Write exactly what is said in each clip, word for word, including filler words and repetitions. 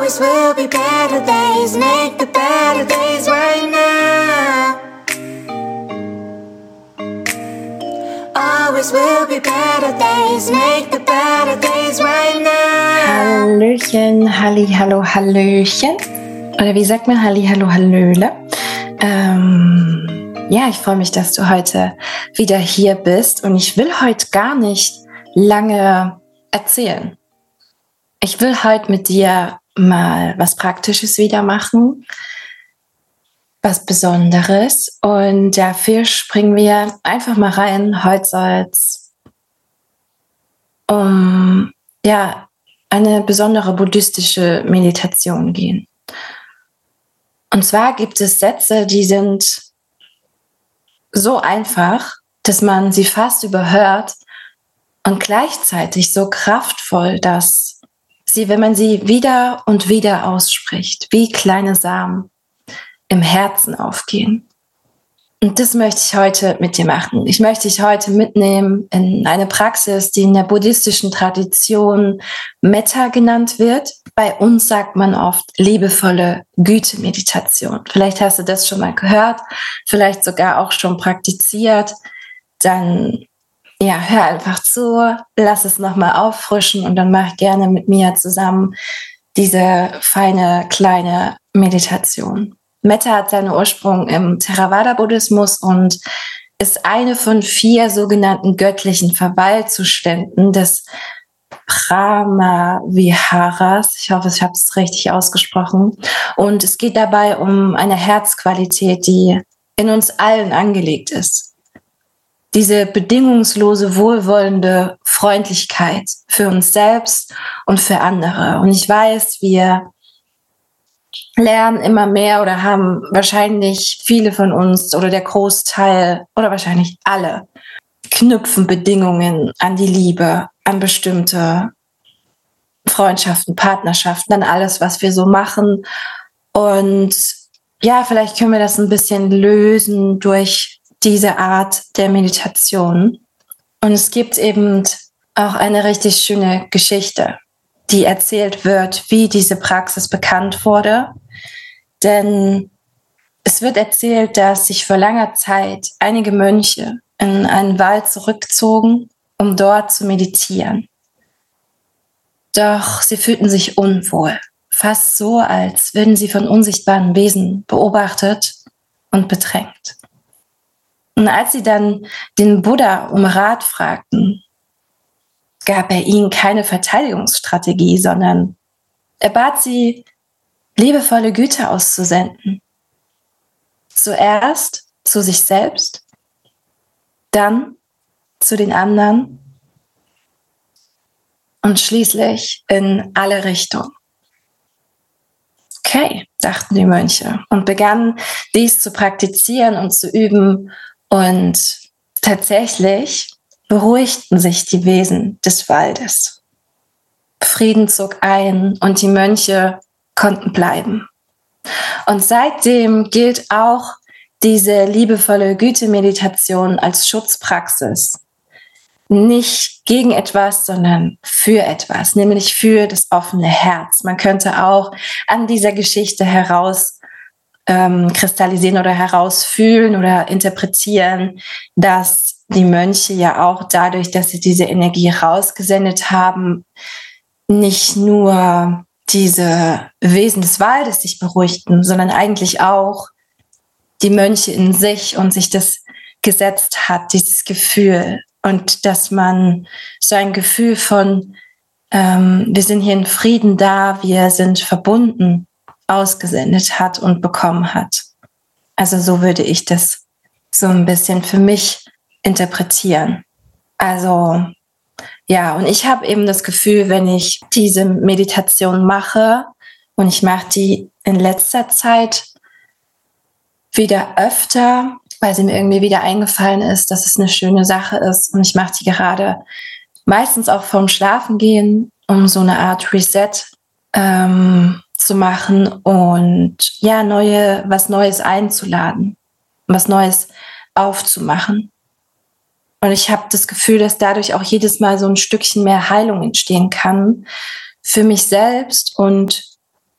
Always will be better days, make the better days right now. Always will be better days, make the better days right now. Hallöchen, Halli, hallo, hallöchen. Oder wie sagt man Halli, hallo, hallöle? Ähm, ja, ich freue mich, dass du heute wieder hier bist und ich will heute gar nicht lange erzählen. Ich will heute mit dir mal was Praktisches wieder machen, was Besonderes, und dafür springen wir einfach mal rein. Heute soll es um ja, eine besondere buddhistische Meditation gehen. Und zwar gibt es Sätze, die sind so einfach, dass man sie fast überhört und gleichzeitig so kraftvoll, dass sie, wenn man sie wieder und wieder ausspricht, wie kleine Samen im Herzen aufgehen. Und das möchte ich heute mit dir machen. Ich möchte dich heute mitnehmen in eine Praxis, die in der buddhistischen Tradition Metta genannt wird. Bei uns sagt man oft liebevolle Güte-Meditation. Vielleicht hast du das schon mal gehört, vielleicht sogar auch schon praktiziert. Dann ja, hör einfach zu, lass es nochmal auffrischen und dann mach gerne mit mir zusammen diese feine kleine Meditation. Metta hat seinen Ursprung im Theravada-Buddhismus und ist eine von vier sogenannten göttlichen Verweilzuständen des Brahma-Viharas. Ich hoffe, ich habe es richtig ausgesprochen. Und es geht dabei um eine Herzqualität, die in uns allen angelegt ist. Diese bedingungslose, wohlwollende Freundlichkeit für uns selbst und für andere. Und ich weiß, wir lernen immer mehr oder haben wahrscheinlich viele von uns oder der Großteil oder wahrscheinlich alle knüpfen Bedingungen an die Liebe, an bestimmte Freundschaften, Partnerschaften, an alles, was wir so machen. Und ja, vielleicht können wir das ein bisschen lösen durch diese Art der Meditation. Und es gibt eben auch eine richtig schöne Geschichte, die erzählt wird, wie diese Praxis bekannt wurde. Denn es wird erzählt, dass sich vor langer Zeit einige Mönche in einen Wald zurückzogen, um dort zu meditieren. Doch sie fühlten sich unwohl, fast so, als würden sie von unsichtbaren Wesen beobachtet und bedrängt. Und als sie dann den Buddha um Rat fragten, gab er ihnen keine Verteidigungsstrategie, sondern er bat sie, liebevolle Güte auszusenden. Zuerst zu sich selbst, dann zu den anderen und schließlich in alle Richtungen. Okay, dachten die Mönche und begannen dies zu praktizieren und zu üben. Und tatsächlich beruhigten sich die Wesen des Waldes. Frieden zog ein und die Mönche konnten bleiben. Und seitdem gilt auch diese liebevolle Güte-Meditation als Schutzpraxis. Nicht gegen etwas, sondern für etwas, nämlich für das offene Herz. Man könnte auch an dieser Geschichte heraus ähm, kristallisieren oder herausfühlen oder interpretieren, dass die Mönche ja auch dadurch, dass sie diese Energie rausgesendet haben, nicht nur diese Wesen des Waldes sich beruhigten, sondern eigentlich auch die Mönche in sich und sich das gesetzt hat, dieses Gefühl. Und dass man so ein Gefühl von, ähm, wir sind hier in Frieden da, wir sind verbunden, ausgesendet hat und bekommen hat. Also so würde ich das so ein bisschen für mich interpretieren. Also ja, und ich habe eben das Gefühl, wenn ich diese Meditation mache, und ich mache die in letzter Zeit wieder öfter, weil sie mir irgendwie wieder eingefallen ist, dass es eine schöne Sache ist. Und ich mache die gerade meistens auch vorm Schlafengehen, um so eine Art Reset ähm, zu machen und ja, neue, was Neues einzuladen, was Neues aufzumachen. Und ich habe das Gefühl, dass dadurch auch jedes Mal so ein Stückchen mehr Heilung entstehen kann für mich selbst und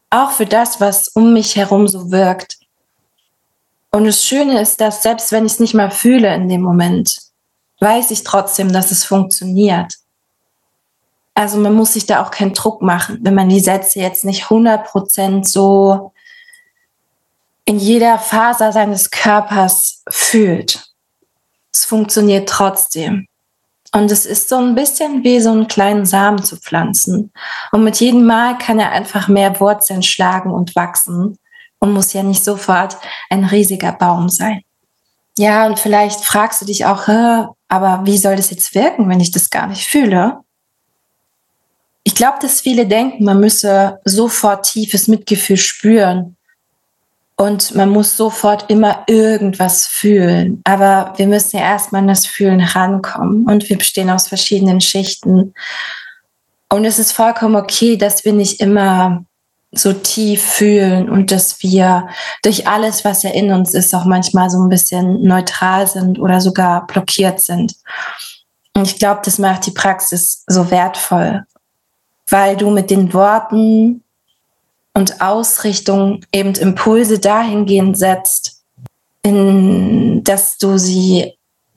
auch für das, was um mich herum so wirkt. Und das Schöne ist, dass selbst wenn ich es nicht mal fühle in dem Moment, weiß ich trotzdem, dass es funktioniert. Also man muss sich da auch keinen Druck machen, wenn man die Sätze jetzt nicht hundert Prozent so in jeder Faser seines Körpers fühlt. Es funktioniert trotzdem. Und es ist so ein bisschen wie so einen kleinen Samen zu pflanzen. Und mit jedem Mal kann er einfach mehr Wurzeln schlagen und wachsen und muss ja nicht sofort ein riesiger Baum sein. Ja, und vielleicht fragst du dich auch, aber wie soll das jetzt wirken, wenn ich das gar nicht fühle? Ich glaube, dass viele denken, man müsse sofort tiefes Mitgefühl spüren. Und man muss sofort immer irgendwas fühlen. Aber wir müssen ja erstmal an das Fühlen rankommen. Und wir bestehen aus verschiedenen Schichten. Und es ist vollkommen okay, dass wir nicht immer so tief fühlen und dass wir durch alles, was ja in uns ist, auch manchmal so ein bisschen neutral sind oder sogar blockiert sind. Und ich glaube, das macht die Praxis so wertvoll, weil du mit den Worten und Ausrichtung eben Impulse dahingehend setzt, in, dass du sie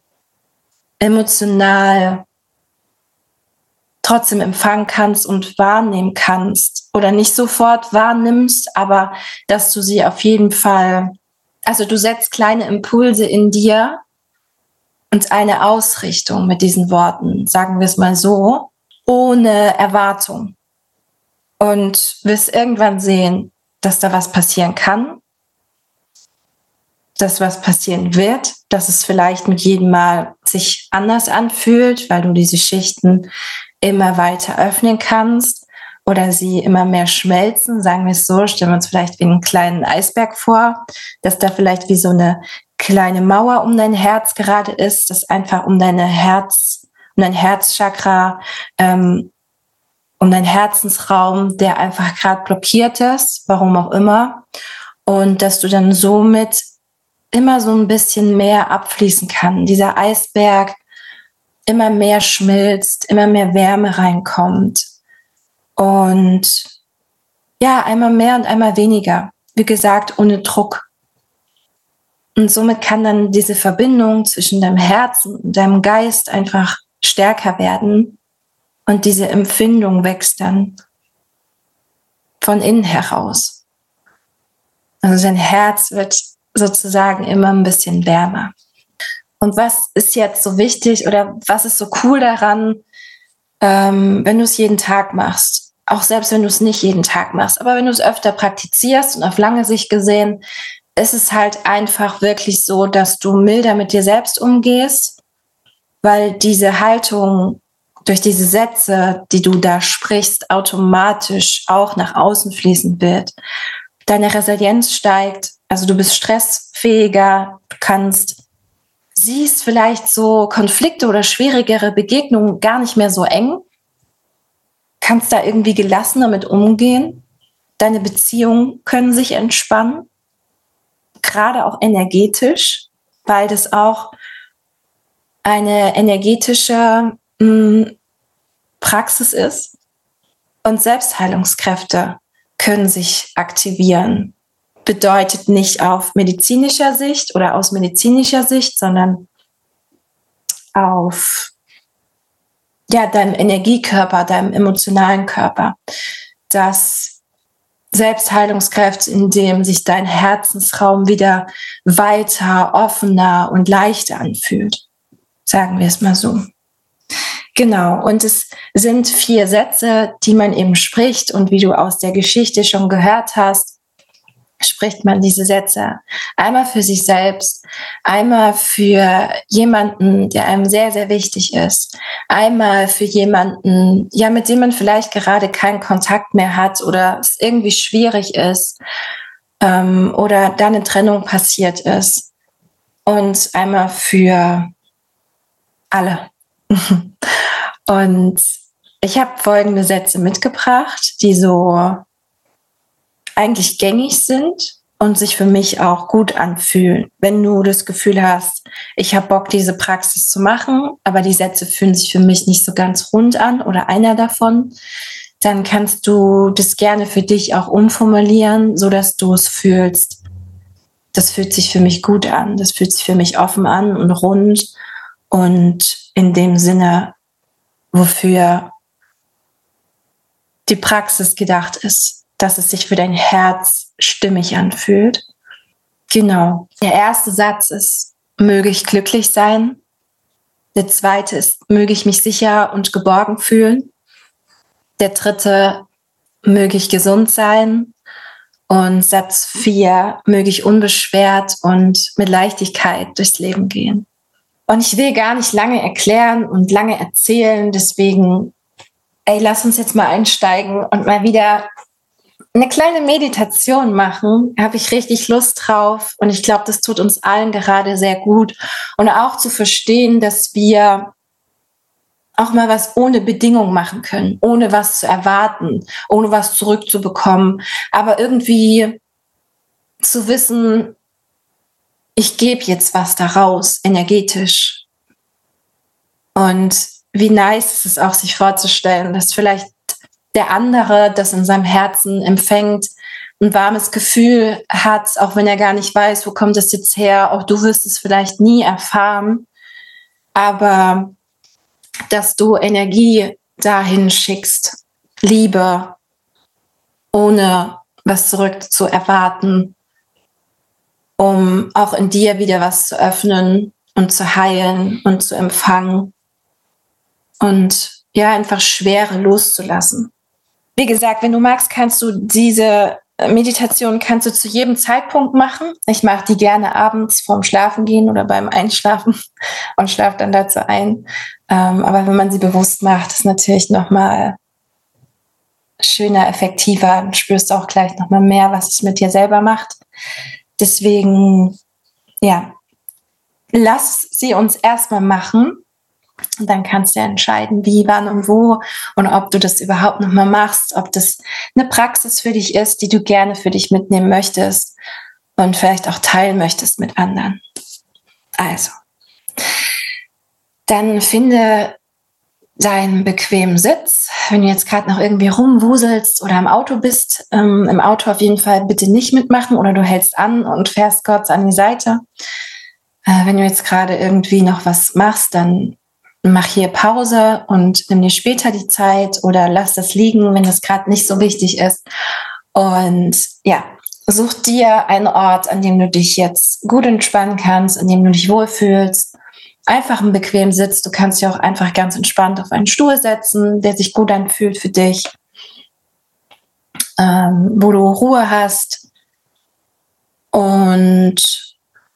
emotional trotzdem empfangen kannst und wahrnehmen kannst oder nicht sofort wahrnimmst, aber dass du sie auf jeden Fall, also du setzt kleine Impulse in dir und eine Ausrichtung mit diesen Worten, sagen wir es mal so, ohne Erwartung. Und wirst irgendwann sehen, dass da was passieren kann, dass was passieren wird, dass es vielleicht mit jedem Mal sich anders anfühlt, weil du diese Schichten immer weiter öffnen kannst oder sie immer mehr schmelzen, sagen wir es so, stellen wir uns vielleicht wie einen kleinen Eisberg vor, dass da vielleicht wie so eine kleine Mauer um dein Herz gerade ist, dass einfach um deine Herz, um dein Herzchakra, ähm, um deinen Herzensraum, der einfach gerade blockiert ist, warum auch immer, und dass du dann somit immer so ein bisschen mehr abfließen kann. Dieser Eisberg immer mehr schmilzt, immer mehr Wärme reinkommt und ja, einmal mehr und einmal weniger. Wie gesagt, ohne Druck. Und somit kann dann diese Verbindung zwischen deinem Herzen und deinem Geist einfach stärker werden. Und diese Empfindung wächst dann von innen heraus. Also dein Herz wird sozusagen immer ein bisschen wärmer. Und was ist jetzt so wichtig oder was ist so cool daran, ähm, wenn du es jeden Tag machst? Auch selbst wenn du es nicht jeden Tag machst, aber wenn du es öfter praktizierst und auf lange Sicht gesehen, ist es halt einfach wirklich so, dass du milder mit dir selbst umgehst, weil diese Haltung durch diese Sätze, die du da sprichst, automatisch auch nach außen fließen wird. Deine Resilienz steigt, also du bist stressfähiger, du kannst, siehst vielleicht so Konflikte oder schwierigere Begegnungen gar nicht mehr so eng, kannst da irgendwie gelassener mit umgehen. Deine Beziehungen können sich entspannen, gerade auch energetisch, weil das auch eine energetische Praxis ist und Selbstheilungskräfte können sich aktivieren. Bedeutet nicht auf medizinischer Sicht oder aus medizinischer Sicht, sondern auf ja, deinem Energiekörper, deinem emotionalen Körper, dass Selbstheilungskräfte, in dem sich dein Herzensraum wieder weiter, offener und leichter anfühlt. Sagen wir es mal so. Genau, und es sind vier Sätze, die man eben spricht und wie du aus der Geschichte schon gehört hast, spricht man diese Sätze einmal für sich selbst, einmal für jemanden, der einem sehr, sehr wichtig ist, einmal für jemanden, ja, mit dem man vielleicht gerade keinen Kontakt mehr hat oder es irgendwie schwierig ist ähm, oder da eine Trennung passiert ist und einmal für alle. Und ich habe folgende Sätze mitgebracht, die so eigentlich gängig sind und sich für mich auch gut anfühlen. Wenn du das Gefühl hast, ich habe Bock, diese Praxis zu machen, aber die Sätze fühlen sich für mich nicht so ganz rund an oder einer davon, dann kannst du das gerne für dich auch umformulieren, sodass du es fühlst. Das fühlt sich für mich gut an, das fühlt sich für mich offen an und rund und in dem Sinne, wofür die Praxis gedacht ist, dass es sich für dein Herz stimmig anfühlt. Genau. Der erste Satz ist, möge ich glücklich sein. Der zweite ist, möge ich mich sicher und geborgen fühlen. Der dritte, möge ich gesund sein. Und Satz vier, möge ich unbeschwert und mit Leichtigkeit durchs Leben gehen. Und ich will gar nicht lange erklären und lange erzählen, deswegen, ey, lass uns jetzt mal einsteigen und mal wieder eine kleine Meditation machen. Da habe ich richtig Lust drauf und ich glaube, das tut uns allen gerade sehr gut. Und auch zu verstehen, dass wir auch mal was ohne Bedingung machen können, ohne was zu erwarten, ohne was zurückzubekommen, aber irgendwie zu wissen, ich gebe jetzt was daraus, energetisch. Und wie nice ist es auch, sich vorzustellen, dass vielleicht der andere das in seinem Herzen empfängt, ein warmes Gefühl hat, auch wenn er gar nicht weiß, wo kommt das jetzt her, auch du wirst es vielleicht nie erfahren, aber dass du Energie dahin schickst, Liebe, ohne was zurück zu erwarten, um auch in dir wieder was zu öffnen und zu heilen und zu empfangen und ja, einfach Schwere loszulassen. Wie gesagt, wenn du magst, kannst du diese Meditation kannst du zu jedem Zeitpunkt machen. Ich mache die gerne abends vorm Schlafengehen oder beim Einschlafen und schlafe dann dazu ein. Ähm, aber wenn man sie bewusst macht, ist natürlich nochmal schöner, effektiver. Du spürst auch gleich nochmal mehr, was es mit dir selber macht. Deswegen, ja, lass sie uns erstmal machen. Und dann kannst du ja entscheiden, wie, wann und wo und ob du das überhaupt nochmal machst, ob das eine Praxis für dich ist, die du gerne für dich mitnehmen möchtest und vielleicht auch teilen möchtest mit anderen. Also, dann finde deinen bequemen Sitz. Wenn du jetzt gerade noch irgendwie rumwuselst oder im Auto bist, ähm, im Auto auf jeden Fall bitte nicht mitmachen oder du hältst an und fährst kurz an die Seite. Äh, wenn du jetzt gerade irgendwie noch was machst, dann mach hier Pause und nimm dir später die Zeit oder lass das liegen, wenn das gerade nicht so wichtig ist. Und ja, such dir einen Ort, an dem du dich jetzt gut entspannen kannst, an dem du dich wohlfühlst. Einfach einen bequemen Sitz. Du kannst dich auch einfach ganz entspannt auf einen Stuhl setzen, der sich gut anfühlt für dich, ähm, wo du Ruhe hast. Und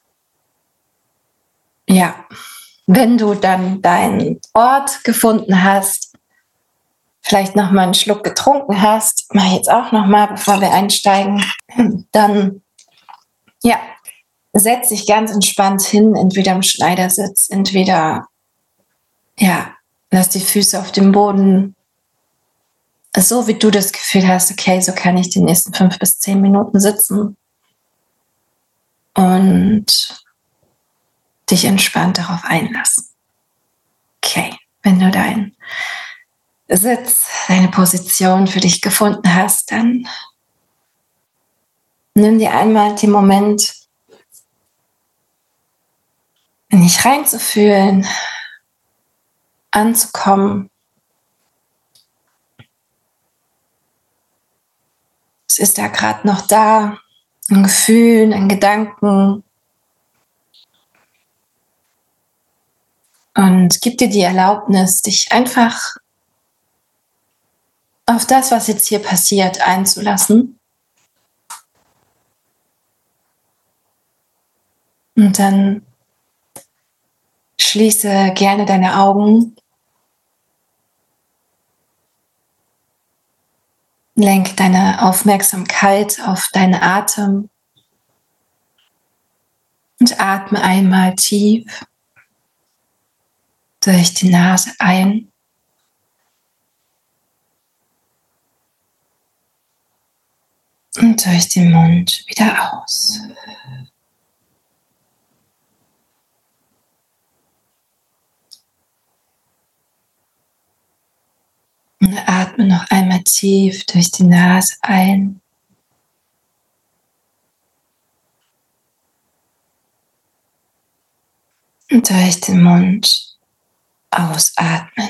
ja, wenn du dann deinen Ort gefunden hast, vielleicht noch mal einen Schluck getrunken hast, mache ich jetzt auch noch mal, bevor wir einsteigen, dann ja, setz dich ganz entspannt hin, entweder im Schneidersitz, entweder ja, lass die Füße auf dem Boden, so wie du das Gefühl hast, okay, so kann ich die nächsten fünf bis zehn Minuten sitzen und dich entspannt darauf einlassen. Okay, wenn du deinen Sitz, deine Position für dich gefunden hast, dann nimm dir einmal den Moment, in dich reinzufühlen, anzukommen. Es ist da gerade noch da, ein Gefühl, ein Gedanken. Und gib dir die Erlaubnis, dich einfach auf das, was jetzt hier passiert, einzulassen. Und dann schließe gerne deine Augen. Lenk deine Aufmerksamkeit auf deinen Atem und atme einmal tief durch die Nase ein und durch den Mund wieder aus. Und atme noch einmal tief durch die Nase ein. Und durch den Mund ausatmen.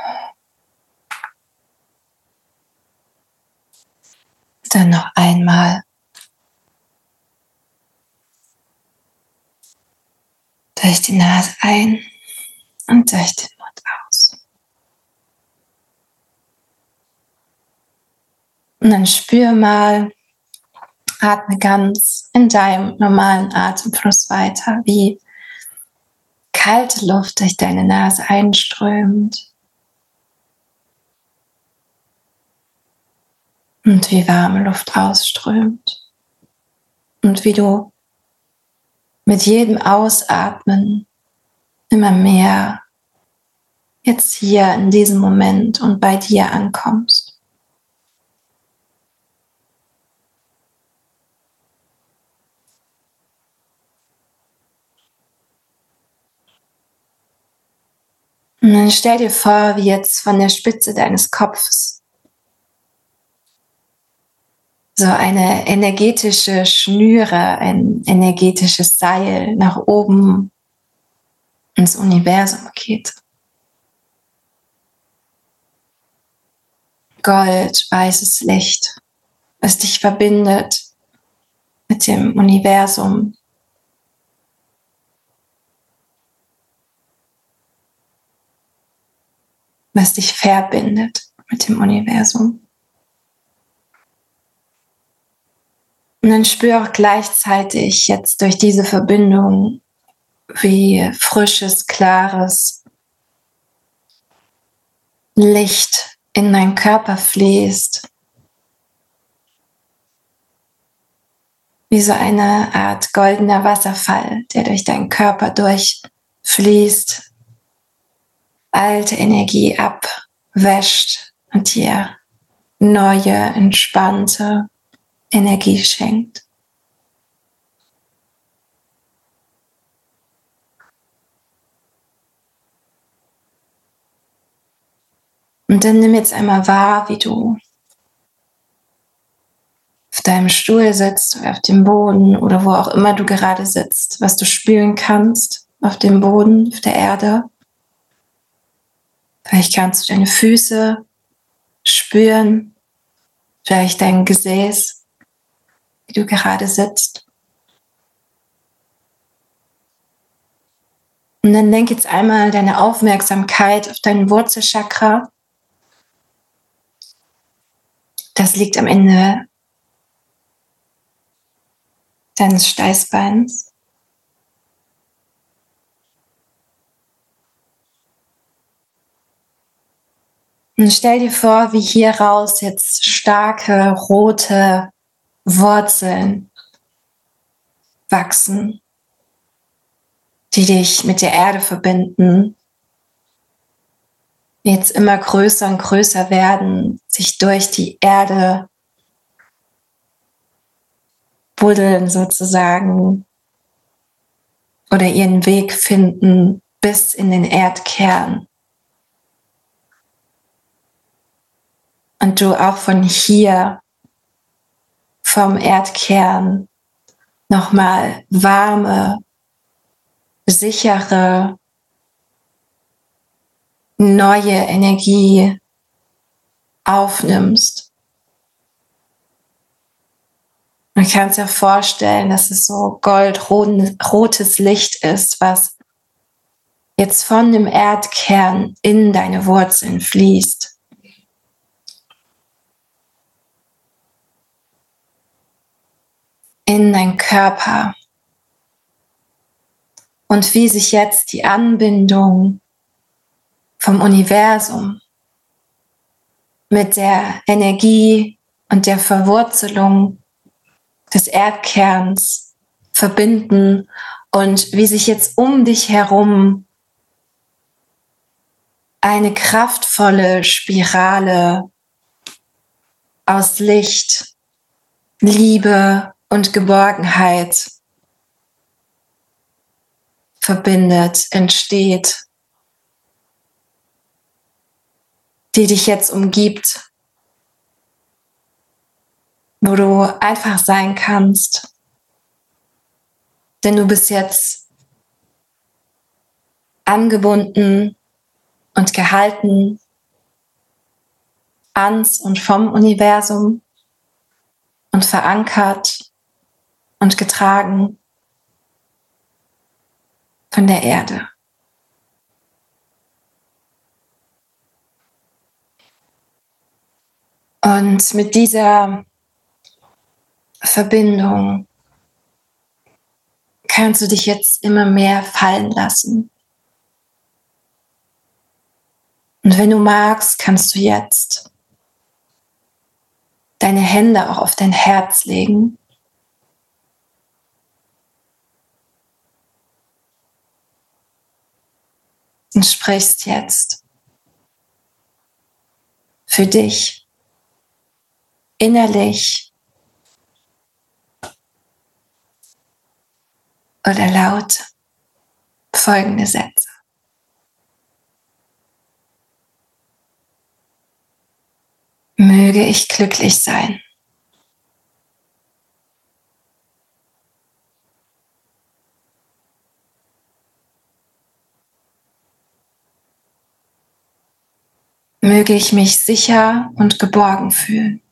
Dann noch einmal durch die Nase ein und durch den Mund aus. Und dann spür mal, atme ganz in deinem normalen Atemfluss weiter, wie kalte Luft durch deine Nase einströmt und wie warme Luft ausströmt. Und wie du mit jedem Ausatmen immer mehr jetzt hier in diesem Moment und bei dir ankommst. Und dann stell dir vor, wie jetzt von der Spitze deines Kopfes so eine energetische Schnüre, ein energetisches Seil nach oben ins Universum geht. Gold, weißes Licht, was dich verbindet mit dem Universum. Was dich verbindet mit dem Universum. Und dann spür auch gleichzeitig jetzt durch diese Verbindung, wie frisches, klares Licht in deinen Körper fließt. Wie so eine Art goldener Wasserfall, der durch deinen Körper durchfließt, alte Energie abwäscht und dir neue, entspannte Energie schenkt. Und dann nimm jetzt einmal wahr, wie du auf deinem Stuhl sitzt oder auf dem Boden oder wo auch immer du gerade sitzt, was du spüren kannst auf dem Boden, auf der Erde. Vielleicht kannst du deine Füße spüren, vielleicht dein Gesäß, wie du gerade sitzt. Und dann lenk jetzt einmal deine Aufmerksamkeit auf dein Wurzelchakra. Das liegt am Ende deines Steißbeins. Und stell dir vor, wie hier raus jetzt starke, rote Wurzeln wachsen, die dich mit der Erde verbinden, jetzt immer größer und größer werden, sich durch die Erde buddeln sozusagen oder ihren Weg finden bis in den Erdkern. Und du auch von hier, vom Erdkern, nochmal warme, sichere, neue Energie aufnimmst. Man kann es ja vorstellen, dass es so goldrotes Licht ist, was jetzt von dem Erdkern in deine Wurzeln fließt. In deinen Körper. Und wie sich jetzt die Anbindung vom Universum mit der Energie und der Verwurzelung des Erdkerns verbinden und wie sich jetzt um dich herum eine kraftvolle Spirale aus Licht, Liebe und Geborgenheit verbindet, entsteht. die dich jetzt umgibt, wo du einfach sein kannst, denn du bist jetzt angebunden und gehalten ans und vom Universum und verankert und getragen von der Erde. Und mit dieser Verbindung kannst du dich jetzt immer mehr fallen lassen. Und wenn du magst, kannst du jetzt deine Hände auch auf dein Herz legen. Und sprichst jetzt für dich innerlich oder laut folgende Sätze. Möge ich glücklich sein. Möge ich mich sicher und geborgen fühlen.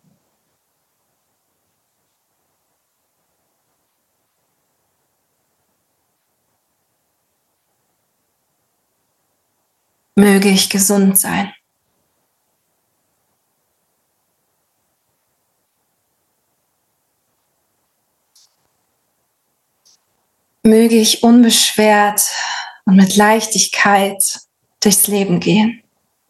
Möge ich gesund sein. Möge ich unbeschwert und mit Leichtigkeit durchs Leben gehen.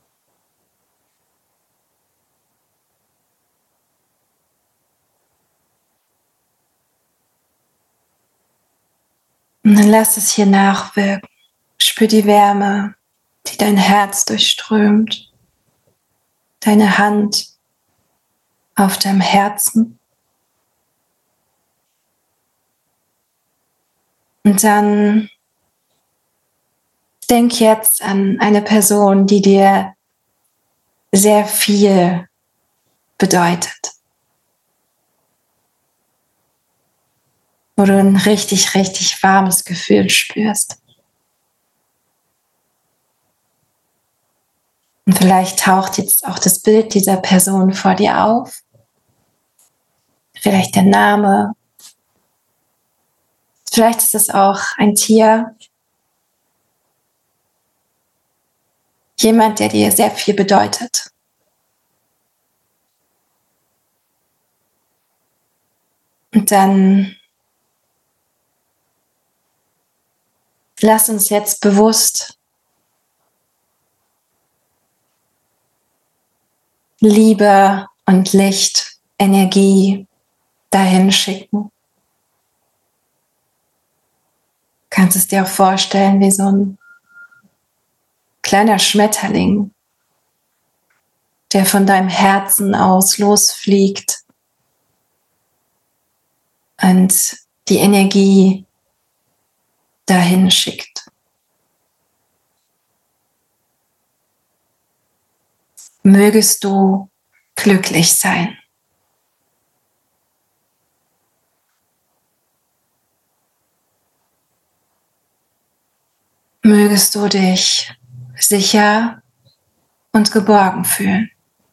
Und dann lass es hier nachwirken. Spür die Wärme, die dein Herz durchströmt. Deine Hand auf deinem Herzen. Und dann denk jetzt an eine Person, die dir sehr viel bedeutet. Wo du ein richtig, richtig warmes Gefühl spürst. Und vielleicht taucht jetzt auch das Bild dieser Person vor dir auf. Vielleicht der Name. Vielleicht ist es auch ein Tier. Jemand, der dir sehr viel bedeutet. Und dann lass uns jetzt bewusst Liebe und Licht, Energie dahin schicken. Du kannst es dir auch vorstellen wie so ein kleiner Schmetterling, der von deinem Herzen aus losfliegt und die Energie dahin schickt. Mögest du glücklich sein. Mögest du dich sicher und geborgen fühlen.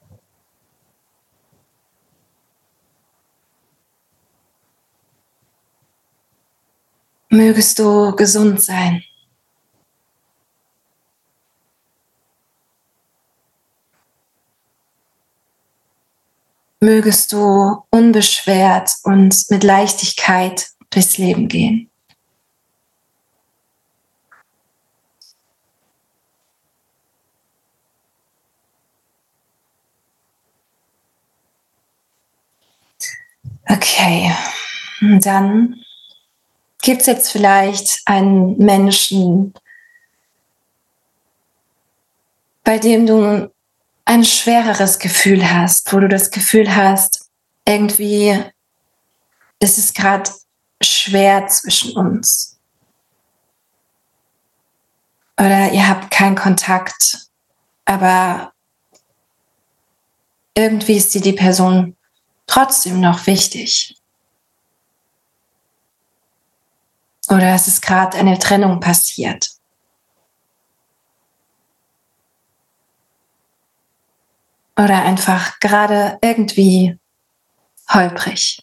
Mögest du gesund sein. Mögest du unbeschwert und mit Leichtigkeit durchs Leben gehen. Okay, und dann gibt es jetzt vielleicht einen Menschen, bei dem du ein schwereres Gefühl hast, wo du das Gefühl hast, irgendwie ist es gerade schwer zwischen uns. Oder ihr habt keinen Kontakt, aber irgendwie ist dir die Person trotzdem noch wichtig. Oder es ist gerade eine Trennung passiert. Oder einfach gerade irgendwie holprig.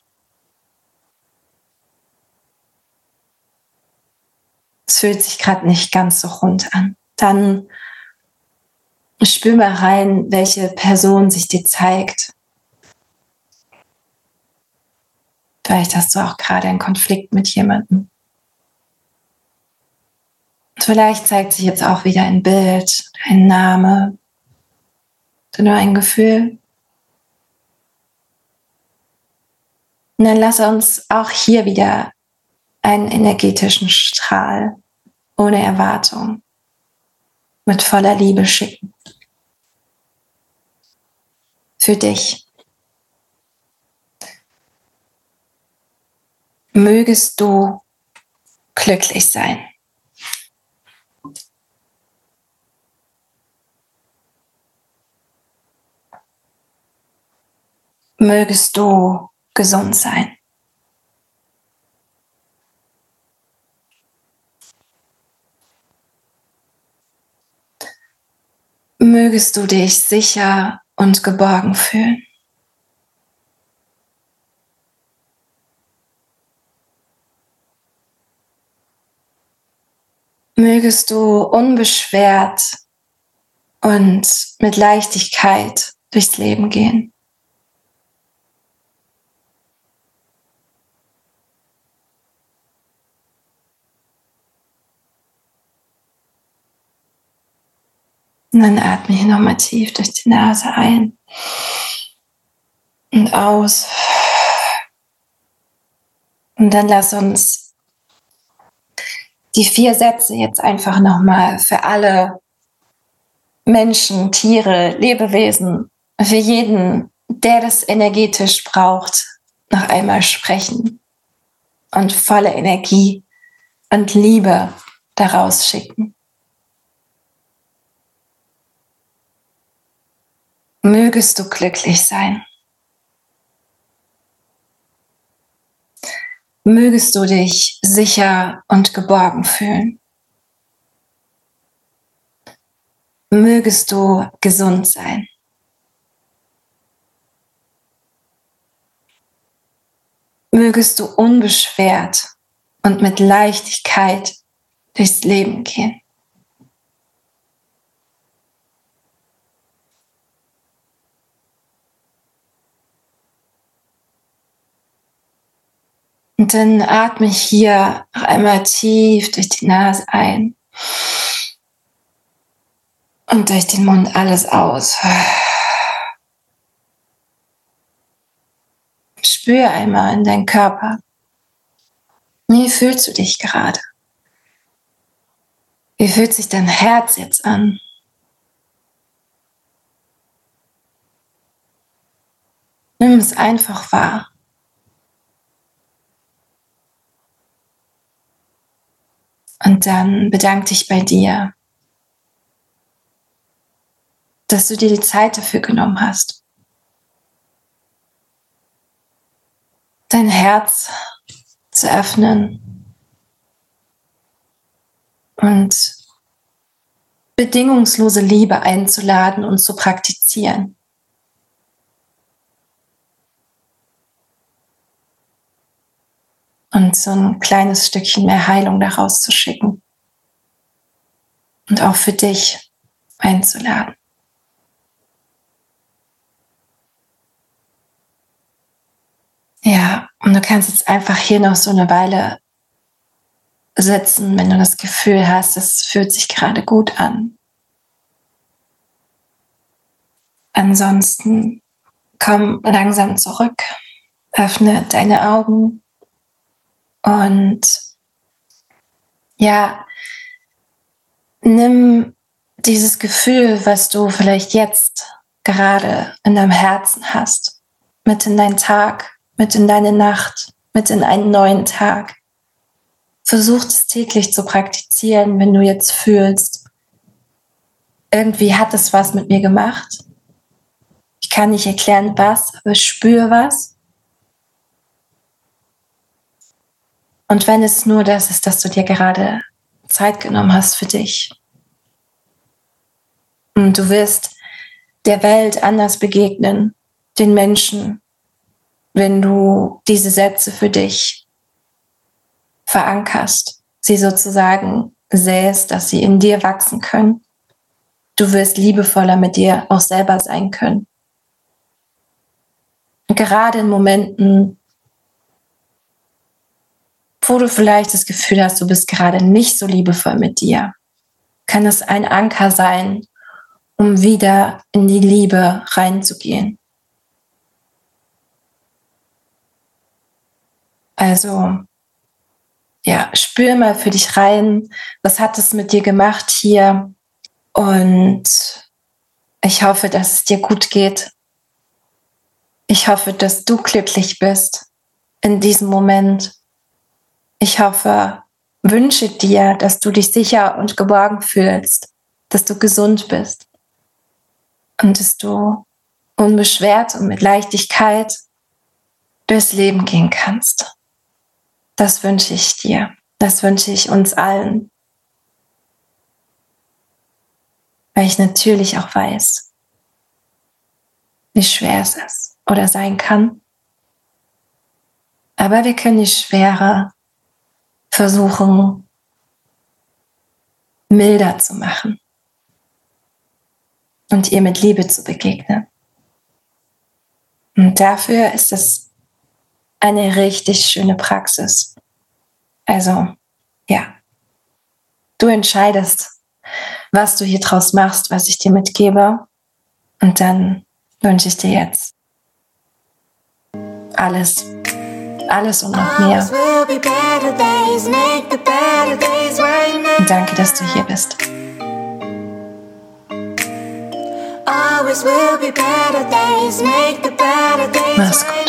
Es fühlt sich gerade nicht ganz so rund an. Dann spür mal rein, welche Person sich dir zeigt. Vielleicht hast du auch gerade einen Konflikt mit jemandem. Und vielleicht zeigt sich jetzt auch wieder ein Bild, ein Name oder nur ein Gefühl. Und dann lass uns auch hier wieder einen energetischen Strahl ohne Erwartung mit voller Liebe schicken. Für dich. Mögest du glücklich sein. Mögest du gesund sein. Mögest du dich sicher und geborgen fühlen. Mögest du unbeschwert und mit Leichtigkeit durchs Leben gehen. Und dann atme hier nochmal tief durch die Nase ein und aus. Und dann lass uns die vier Sätze jetzt einfach nochmal für alle Menschen, Tiere, Lebewesen, für jeden, der das energetisch braucht, noch einmal sprechen und volle Energie und Liebe daraus schicken. Mögest du glücklich sein. Mögest du dich sicher und geborgen fühlen. Mögest du gesund sein. Mögest du unbeschwert und mit Leichtigkeit durchs Leben gehen. Und dann atme ich hier noch einmal tief durch die Nase ein und durch den Mund alles aus. Spür einmal in deinen Körper. Wie fühlst du dich gerade? Wie fühlt sich dein Herz jetzt an? Nimm es einfach wahr. Und dann bedank dich bei dir, dass du dir die Zeit dafür genommen hast. Dein Herz zu öffnen und bedingungslose Liebe einzuladen und zu praktizieren. Und so ein kleines Stückchen mehr Heilung daraus zu schicken. Und auch für dich einzuladen. Ja, und du kannst jetzt einfach hier noch so eine Weile sitzen, wenn du das Gefühl hast, es fühlt sich gerade gut an. Ansonsten komm langsam zurück, öffne deine Augen und ja, nimm dieses Gefühl, was du vielleicht jetzt gerade in deinem Herzen hast, mit in deinen Tag, mit in deine Nacht, mit in einen neuen Tag. Versuch es täglich zu praktizieren, wenn du jetzt fühlst, irgendwie hat es was mit mir gemacht. Ich kann nicht erklären, was, aber spür was. Und wenn es nur das ist, dass du dir gerade Zeit genommen hast für dich. Und du wirst der Welt anders begegnen, den Menschen, wenn du diese Sätze für dich verankerst, sie sozusagen sähst, dass sie in dir wachsen können. Du wirst liebevoller mit dir auch selber sein können. Und gerade in Momenten, wo du vielleicht das Gefühl hast, du bist gerade nicht so liebevoll mit dir, kann es ein Anker sein, um wieder in die Liebe reinzugehen. Also, ja, spür mal für dich rein, was hat es mit dir gemacht hier? Und ich hoffe, dass es dir gut geht. Ich hoffe, dass du glücklich bist in diesem Moment. Ich hoffe, wünsche dir, dass du dich sicher und geborgen fühlst, dass du gesund bist und dass du unbeschwert und mit Leichtigkeit durchs Leben gehen kannst. Das wünsche ich dir. Das wünsche ich uns allen. Weil ich natürlich auch weiß, wie schwer es ist oder sein kann. Aber wir können die Schwere versuchen, milder zu machen und ihr mit Liebe zu begegnen. Und dafür ist es eine richtig schöne Praxis. Also, ja, du entscheidest, was du hier draus machst, was ich dir mitgebe. Und dann wünsche ich dir jetzt alles, alles und noch mehr. Und danke, dass du hier bist. Mach's gut.